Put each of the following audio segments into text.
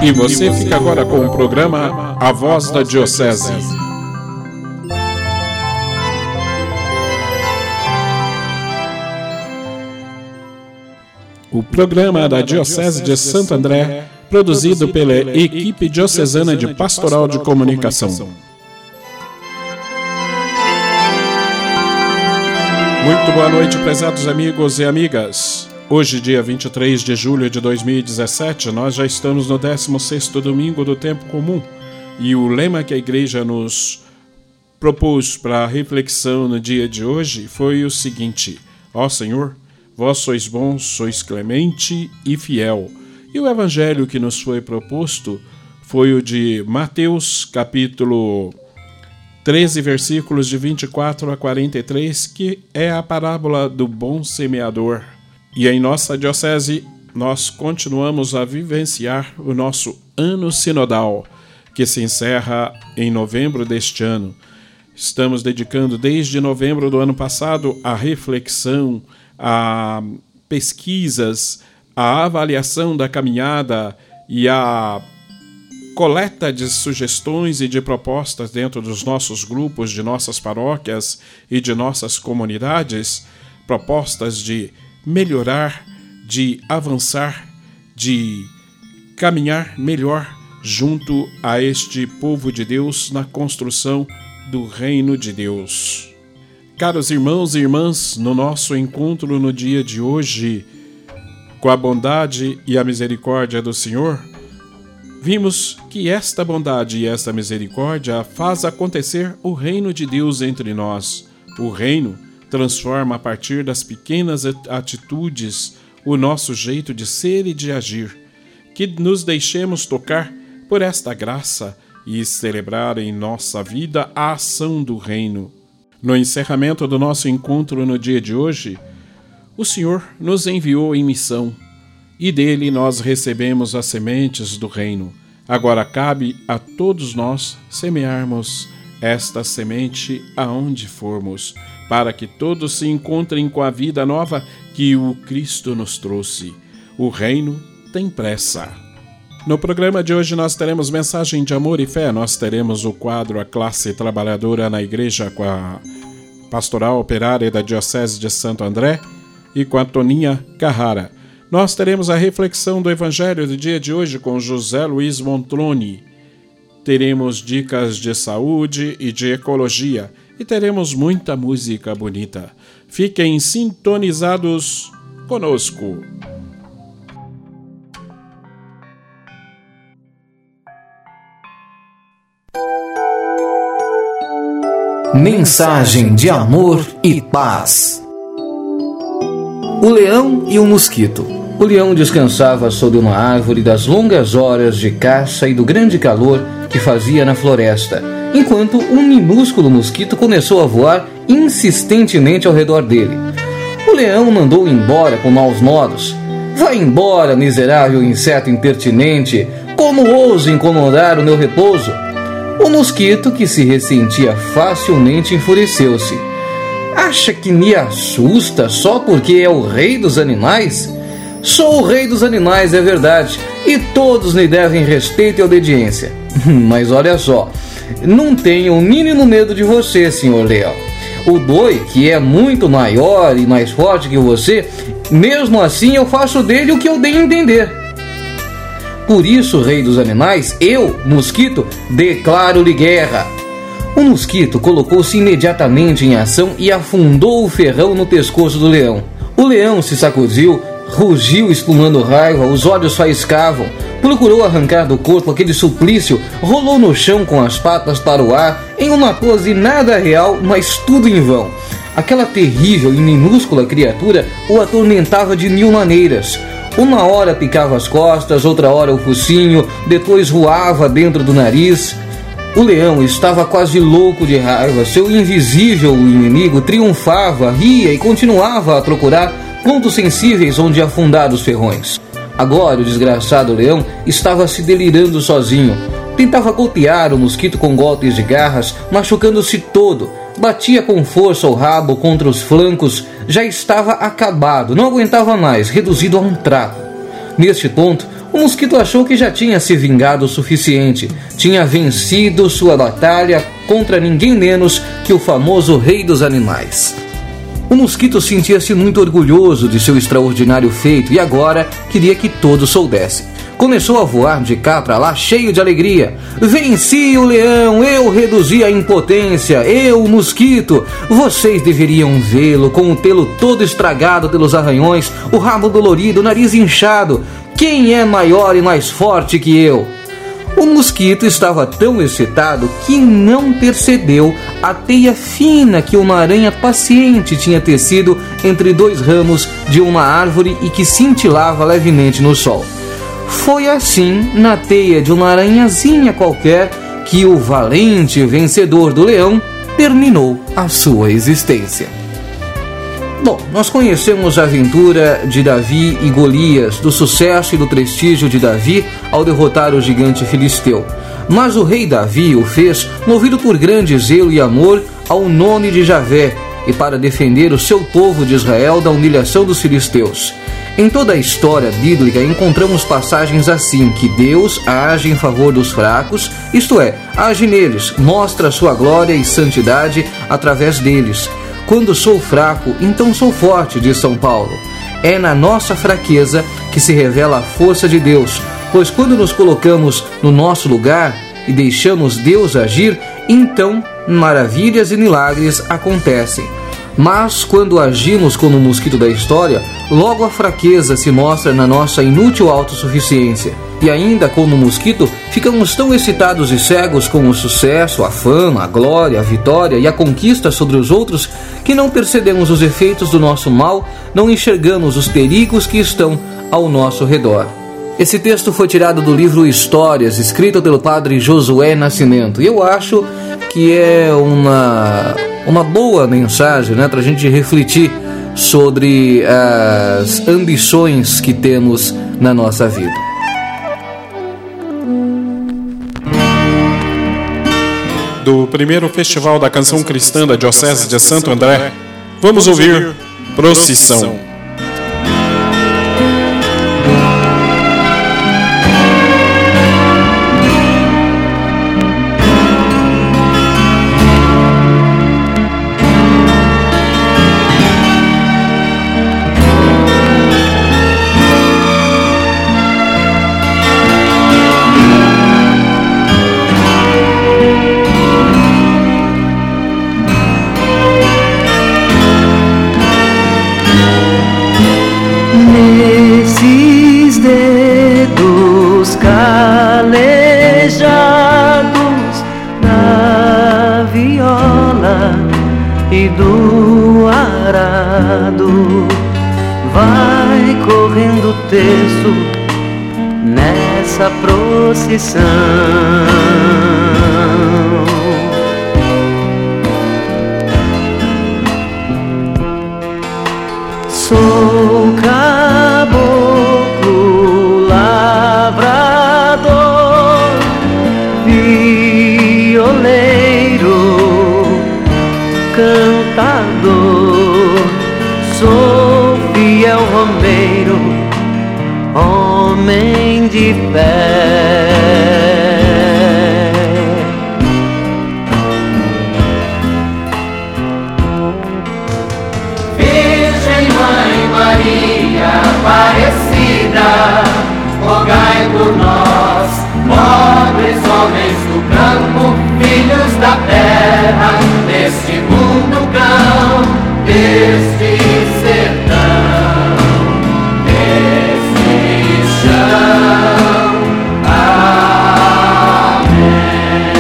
E você fica agora com o programa A Voz da Diocese. O programa da Diocese de Santo André, produzido pela equipe diocesana de Pastoral de Comunicação. Muito boa noite, prezados amigos e amigas. Hoje, dia 23 de julho de 2017, nós já estamos no 16º domingo do tempo comum. E o lema que a igreja nos propôs para a reflexão no dia de hoje foi o seguinte: Ó Senhor, vós sois bom, sois clemente e fiel. E o evangelho que nos foi proposto foi o de Mateus, capítulo 13, versículos de 24 a 43, que é a parábola do bom semeador. E em nossa diocese, nós continuamos a vivenciar o nosso ano sinodal, que se encerra em novembro deste ano. Estamos dedicando desde novembro do ano passado a reflexão, a pesquisas, a avaliação da caminhada e a coleta de sugestões e de propostas dentro dos nossos grupos, de nossas paróquias e de nossas comunidades, propostas de melhorar, de avançar, de caminhar melhor junto a este povo de Deus na construção do reino de Deus. Caros irmãos e irmãs, no nosso encontro no dia de hoje, com a bondade e a misericórdia do Senhor, vimos que esta bondade e esta misericórdia faz acontecer o reino de Deus entre nós. O reino transforma a partir das pequenas atitudes o nosso jeito de ser e de agir. Que nos deixemos tocar por esta graça e celebrar em nossa vida a ação do reino. No encerramento do nosso encontro no dia de hoje, o Senhor nos enviou em missão e dele nós recebemos as sementes do reino. Agora cabe a todos nós semearmos esta semente aonde formos, para que todos se encontrem com a vida nova que o Cristo nos trouxe. O reino tem pressa. No programa de hoje nós teremos mensagem de amor e fé, nós teremos o quadro A Classe Trabalhadora na Igreja com a Pastoral Operária da Diocese de Santo André e com a Toninha Carrara. Nós teremos a reflexão do Evangelho do dia de hoje com José Luiz Montroni. Teremos dicas de saúde e de ecologia e teremos muita música bonita. Fiquem sintonizados conosco. Mensagem de amor e paz. O leão e o mosquito. O leão descansava sob uma árvore das longas horas de caça e do grande calor que fazia na floresta, enquanto um minúsculo mosquito começou a voar insistentemente ao redor dele. O leão mandou embora com maus modos. Vá embora, miserável inseto impertinente! Como ousa incomodar o meu repouso? O mosquito, que se ressentia facilmente, enfureceu-se. Acha que me assusta só porque é o rei dos animais? Sou o rei dos animais, é verdade, e todos me devem respeito e obediência. Mas olha só, não tenho o mínimo medo de você, senhor leão. O boi, que é muito maior e mais forte que você, mesmo assim eu faço dele o que eu dei a entender. Por isso, rei dos animais, eu, mosquito, declaro-lhe guerra. O mosquito colocou-se imediatamente em ação e afundou o ferrão no pescoço do leão. O leão se sacudiu, rugiu espumando raiva, os olhos faiscavam, procurou arrancar do corpo aquele suplício, rolou no chão com as patas para o ar, em uma pose nada real, mas tudo em vão. Aquela terrível e minúscula criatura o atormentava de mil maneiras. Uma hora picava as costas, outra hora o focinho, depois voava dentro do nariz. O leão estava quase louco de raiva. Seu invisível inimigo triunfava, ria e continuava a procurar pontos sensíveis onde afundar os ferrões. Agora o desgraçado leão estava se delirando sozinho. Tentava golpear o mosquito com golpes de garras, machucando-se todo. Batia com força o rabo contra os flancos. Já estava acabado, não aguentava mais, reduzido a um trapo. Neste ponto, O mosquito achou que já tinha se vingado o suficiente, tinha vencido sua batalha contra ninguém menos que o famoso rei dos animais. O mosquito sentia-se muito orgulhoso de seu extraordinário feito e agora queria que todos soubessem. Começou a voar de cá para lá cheio de alegria. Venci o leão, eu reduzi a impotência, eu, o mosquito. Vocês deveriam vê-lo com o pelo todo estragado pelos arranhões, o rabo dolorido, o nariz inchado. Quem é maior e mais forte que eu? O mosquito estava tão excitado que não percebeu a teia fina que uma aranha paciente tinha tecido entre dois ramos de uma árvore e que cintilava levemente no sol. Foi assim, na teia de uma aranhazinha qualquer, que o valente vencedor do leão terminou a sua existência. Bom, nós conhecemos a aventura de Davi e Golias, do sucesso e do prestígio de Davi ao derrotar o gigante filisteu. Mas o rei Davi o fez movido por grande zelo e amor ao nome de Javé e para defender o seu povo de Israel da humilhação dos filisteus. Em toda a história bíblica encontramos passagens assim, que Deus age em favor dos fracos, isto é, age neles, mostra a sua glória e santidade através deles. Quando sou fraco, então sou forte, diz São Paulo. É na nossa fraqueza que se revela a força de Deus, pois quando nos colocamos no nosso lugar e deixamos Deus agir, então maravilhas e milagres acontecem. Mas quando agimos como o mosquito da história, logo a fraqueza se mostra na nossa inútil autossuficiência. E ainda como mosquito, ficamos tão excitados e cegos com o sucesso, a fama, a glória, a vitória e a conquista sobre os outros que não percebemos os efeitos do nosso mal, não enxergamos os perigos que estão ao nosso redor. Esse texto foi tirado do livro Histórias, escrito pelo padre Josué Nascimento. E eu acho que é uma boa mensagem, né, para a gente refletir sobre as ambições que temos na nossa vida. Do primeiro Festival da Canção Cristã da Diocese de Santo André, vamos ouvir Procissão. E do arado vai correndo o terço nessa procissão. Sou caboclo lavrador, violeiro, cantador, sou fiel romeiro, homem de fé. Virgem Mãe Maria Aparecida, rogai por nós, pobres homens do campo, filhos da terra, deste mundo cão, deste sertão, deste chão. Amém.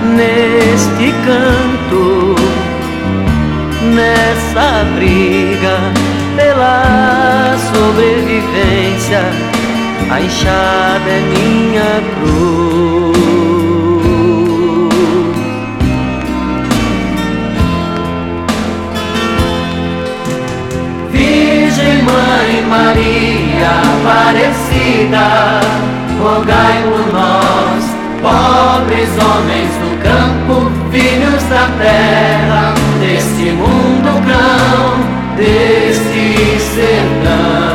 neste canto, nessa briga pela sobrevivência, a enxada é minha cruz. Virgem Mãe Maria Aparecida, rogai por nós, pobres homens do campo, filhos da terra, deste mundo cão, deste sertão.